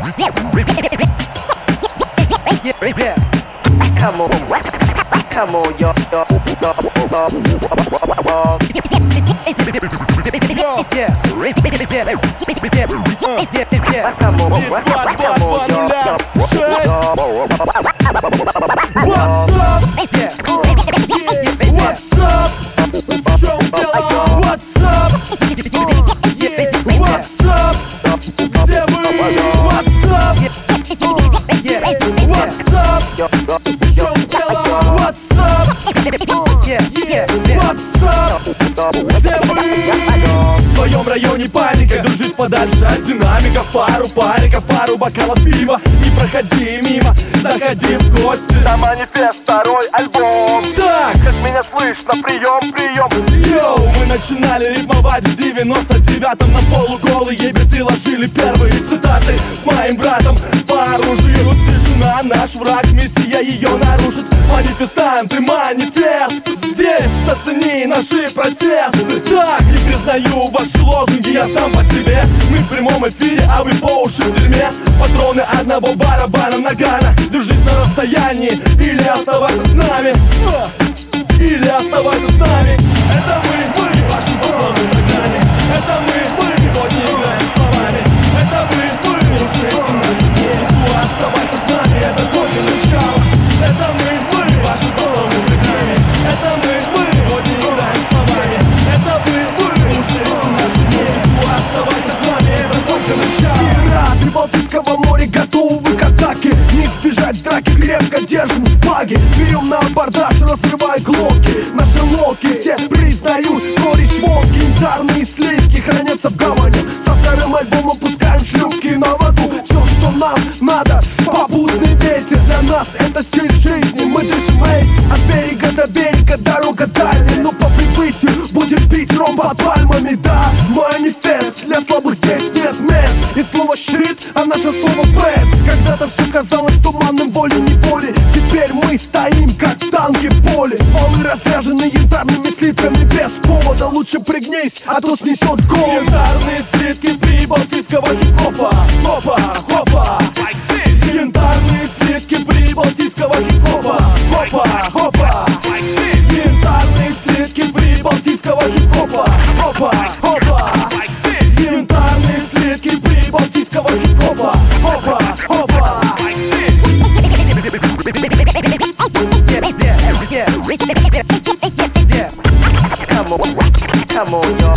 Come on, come on, yo. В твоем районе паника, держись подальше от динамика. Пару париков, пару бокалов пива и проходи мимо, заходи в гости. На манифест, второй альбом. Так, как меня слышно, прием, прием. Йоу, мы начинали рифмовать в 99-м. На полуголые биты ложили первые цитаты с моим братом по оружию. Тишина, наш враг, миссия ее нарушить. Манифестанты, манифест. Здесь зацени наши протесты. Так, не признаю ваши лозунги, я сам по себе. Мы в прямом эфире, а вы по уши в дерьме. Патроны одного барабана нагана. Держись на расстоянии или оставайся с нами. Или оставайся с нами. Это мы, ваши патроны нагане. Это мы сегодня играем словами. Это мы, слушайте нашу музыку. Оставайся с нами, это только начало. Это мы, ваши патроны нагане. Это мы сегодня играем словами. Это вы, слушайте нашу музыку. Оставайся с нами, это только начало. Пираты Балтийского моря готовы к атаке. Не избежать драки, крепко держим шпаги. Берем на абордаж, разрывая глотки. Наши лодки все признают корень шмотки. Янтарные сливки хранятся в гавани. Со вторым альбомом пускаем шлюпки на воду. Все, что нам надо, попутный ветер. Для нас это стиль жизни, мы дышим этим. От берега до берега дорога дальняя. Но по прибытию будем пить ром под пальмами. Да, манифест, для слабых здесь нет мест. И слово щит, а наше слово бест. Когда-то все казалось туманным волей-неволей. Теперь мы стоим, как танки в поле. Стволы разряжены янтарными слитками без повода. Лучше пригнись, а то снесет голову. Янтарные слитки прибалтийского хип-хопа. Хопа, хопа. Янтарные слитки прибалтийского хип-хопа. Хопа, хопа. Янтарные слитки прибалтийского хип-хопа. Хопа, хопа. Янтарные слитки прибалтийского хип-хопа. Хопа, хопа. Come on, yo.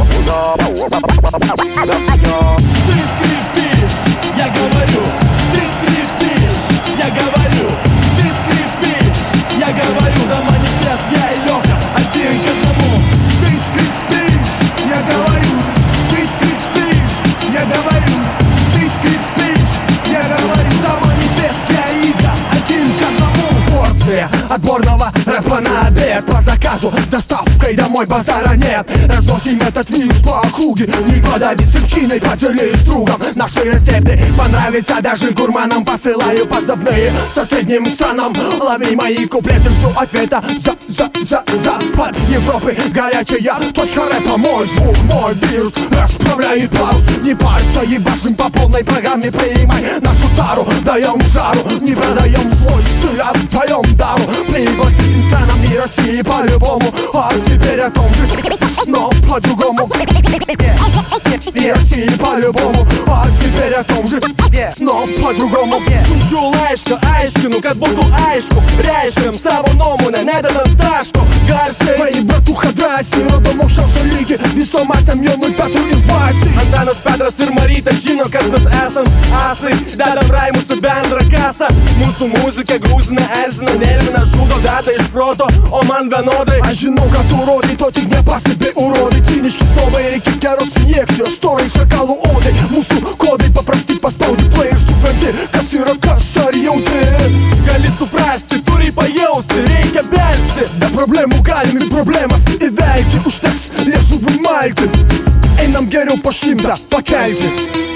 Ты скрипишь, я говорю. Ты скрипишь, я говорю. Ты скрипишь, я говорю. Да манифест, я и Лёха, один к одному. Ты скрипишь, я говорю. Ты скрипишь, я говорю. Ты скрипишь, я говорю. Да манифест, я и Ига, один к одному. Порция отборного рэпа на обед. По заказу, доставкой домой базара нет. Разносим этот вирус по округе. Не подави с рыбчиной, поделись с другом. Наши рецепты понравятся даже гурманам. Посылаю позывные соседним странам. Лови мои куплеты, жду ответа. Запад Европы горячая точка рэпа. Мой звук, мой вирус расправляет парус. Не парься, ебашим по полной программе. Принимай нашу тару, даем жару. Не продаем свой стиль, отдаем дару. Прибыль с этим странам и России по-любому. А теперь о том же, но по-другому. И России по-любому. А теперь о том же, но по-другому. Сучу лаєшко, айшкину, как будто айшку. Ряйшком, савоному, не недано ташку. Гарсей, твои братуха Драйси, родом ушався ліки. Вісома сім'єною Петру і Васі. Антанос, Педро, Сир, Маріта, Жінок, Казбес, Есен, Аси. Дадам раймуса, Бендра, Каса. Мусу, музика, грузина, Ельзина, Нельвина, Жудо, Дата, Ишпрото, Оман, Веноди. А жінок от уроди, то тих не пас тебе уроди. Цінішки з нової ріки, керос ін'єкцію. Сторий шакалу оди, мусу, коди, попрости паспауди. Плеєш суперти, касира, касаріоти. Галісу, прасти, турі, поєусти, рейка, бельсти. Да проблему галим и проблема с идейки. Уж так лежу в мальте. Ей нам герю по шимда, по кельте.